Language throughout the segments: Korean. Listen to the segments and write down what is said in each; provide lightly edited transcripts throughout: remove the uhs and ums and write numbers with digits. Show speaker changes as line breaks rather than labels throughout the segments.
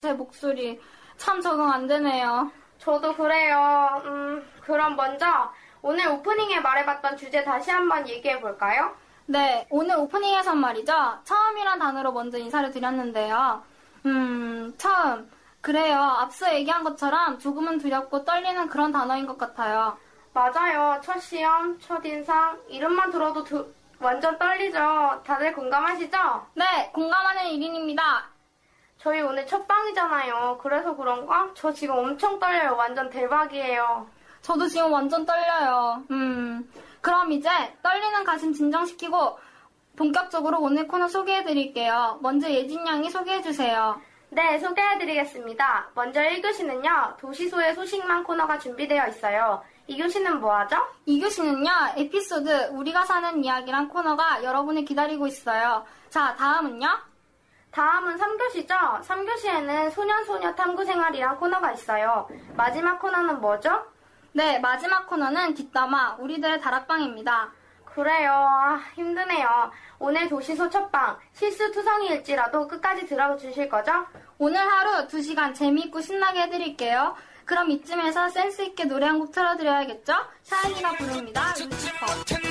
제 목소리 참 적응 안 되네요.
저도 그래요. 그럼 먼저 오늘 오프닝에 말해봤던 주제 다시 한번 얘기해볼까요?
네, 오늘 오프닝에선 말이죠. 처음이란 단어로 먼저 인사를 드렸는데요. 처음. 그래요. 앞서 얘기한 것처럼 조금은 두렵고 떨리는 그런 단어인 것 같아요.
맞아요. 첫 시험, 첫 인상, 이름만 들어도 완전 떨리죠. 다들 공감하시죠?
네, 공감하는 1인입니다.
저희 오늘 첫 방이잖아요. 그래서 그런가? 저 지금 엄청 떨려요. 완전 대박이에요.
저도 지금 완전 떨려요. 그럼 이제 떨리는 가슴 진정시키고 본격적으로 오늘 코너 소개해드릴게요. 먼저 예진 양이 소개해주세요.
네, 소개해드리겠습니다. 먼저 1교시는요. 도시소의 소식만 코너가 준비되어 있어요. 2교시는 뭐하죠?
2교시는요. 에피소드 우리가 사는 이야기란 코너가 여러분을 기다리고 있어요. 자, 다음은요?
다음은 3교시죠? 3교시에는 소년소녀 탐구생활이란 코너가 있어요. 마지막 코너는 뭐죠?
네, 마지막 코너는 뒷담화 우리들의 다락방입니다.
그래요. 힘드네요. 오늘 도시소 첫방 실수투성이일지라도 끝까지 들어주실 거죠?
오늘 하루 2시간 재미있고 신나게 해드릴게요. 그럼 이쯤에서 센스있게 노래 한 곡 틀어드려야겠죠? 샤이니가 부릅니다. 루시퍼.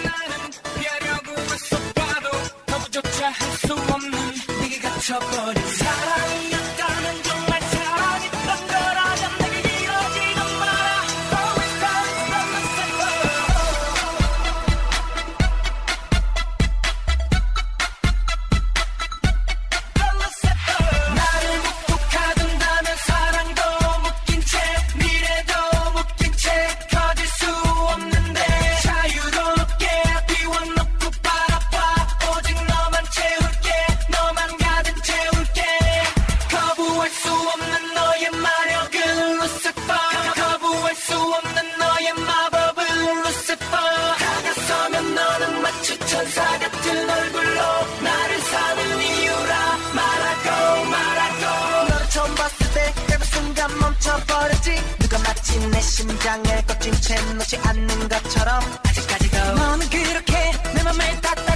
갇혀버린 사랑이었다면 정말 사랑했던 거라면 내게 이러지도 마라. Always starts from the center. 나를 묵묵하둔다면 사랑도 묶인 채 미래도 묶인 채 가질 수 없는데 자유롭게 비워놓고 바라봐. 오직 너만 채울게. 너만 가득 채울게. 거부할 수 없는 너의 마력은 루시퍼. 거부할 수 없는 너의 마법은 루시퍼. 다가서면 너는 마치 천사 같은 얼굴로 나를 사는 이유라 말하고 너를 처음 봤을 때 그 순간 멈춰버렸지. 누가 마치 내 심장을 꺾인 채 놓지 않는 것처럼 아직까지도 너는 그렇게 내 맘을 닫아